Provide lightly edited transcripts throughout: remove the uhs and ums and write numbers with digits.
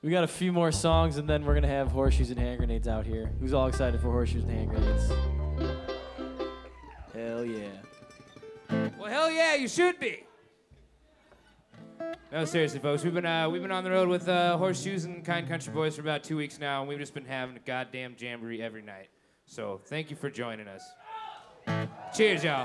We got a few more songs, and then we're going to have Horseshoes and Hand Grenades out here. Who's all excited for Horseshoes and Hand Grenades? Hell yeah. Well, hell yeah, you should be. No, seriously, folks. We've been on the road with Horseshoes and Kind Country Boys for about 2 weeks now, and we've just been having a goddamn jamboree every night. So thank you for joining us. Cheers, y'all.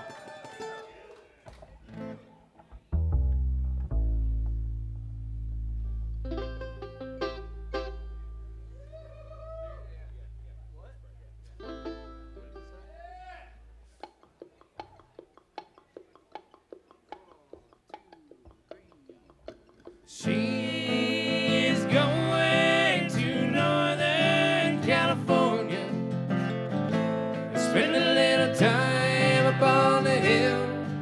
She's going to Northern California and spend a little time up on the hill.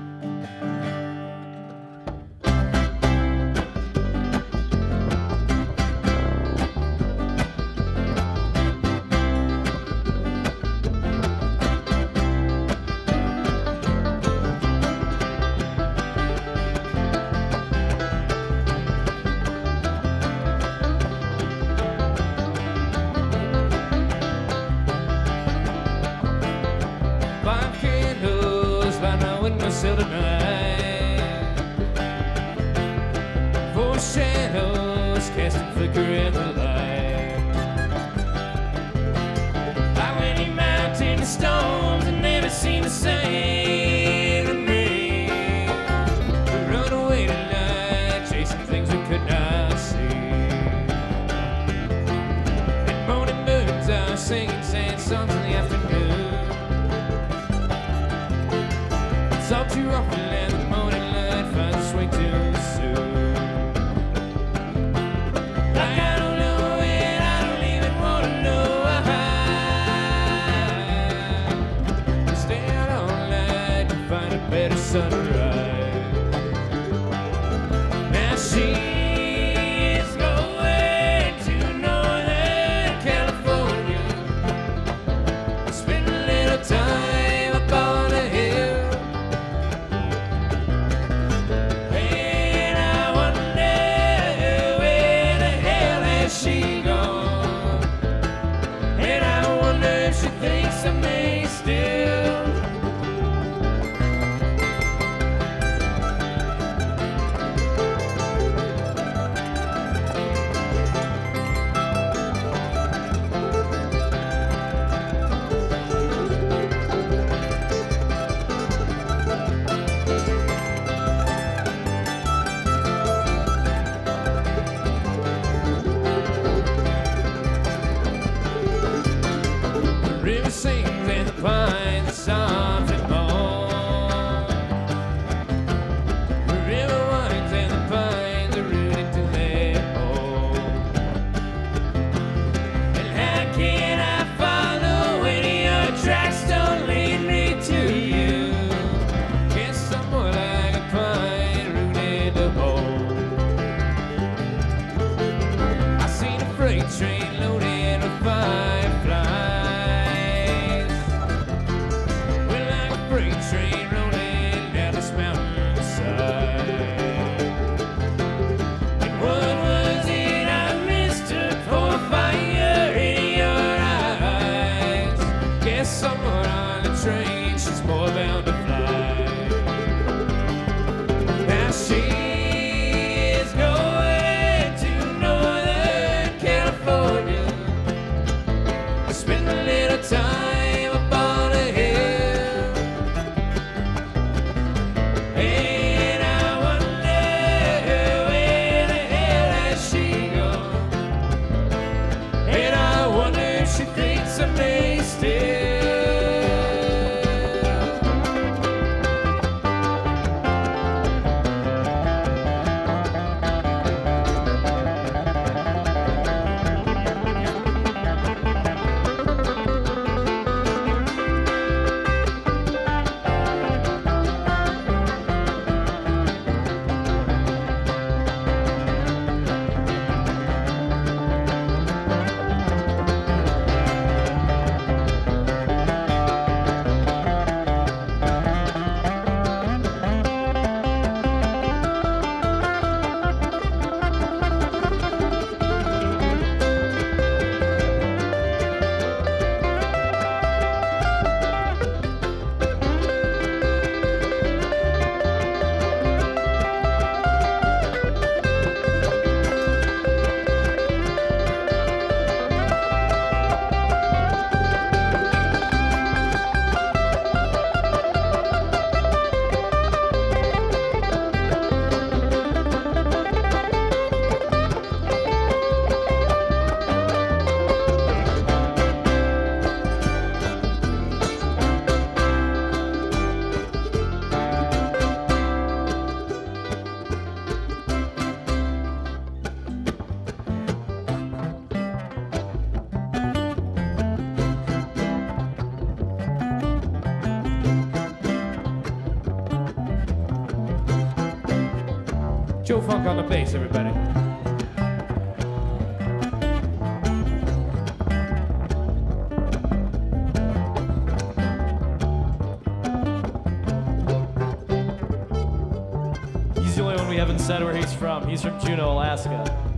Till the night, four shadows casting flicker in the light. Like when you mountain the storms and never seem the same to me. We run away tonight, chasing things we could not see. And morning birds are singing sad songs in the afternoon. It's all too often and the morning light finds its way too soon. Like I don't know it, I don't even want to know why. Stay out all night to find a better sunrise. Now she's going to Northern California, spend a little time up on the hill. She gone, and I wonder if she thinks I may still. River sings and the pines are soft and warm. The river winds and the pines are rooted to their home. And how can I follow when your tracks don't lead me to you? Guess somewhere like a pine rooted to home. I seen a freight train loaded with fireflies. Train rolling down this mountainside. And what was it I mistook for fire in your eyes? Guess somewhere on the train she's more bound to fly. Now she is going to Northern California. Joe Funk on the bass, everybody. He's the only one we haven't said where he's from. He's from Juneau, Alaska.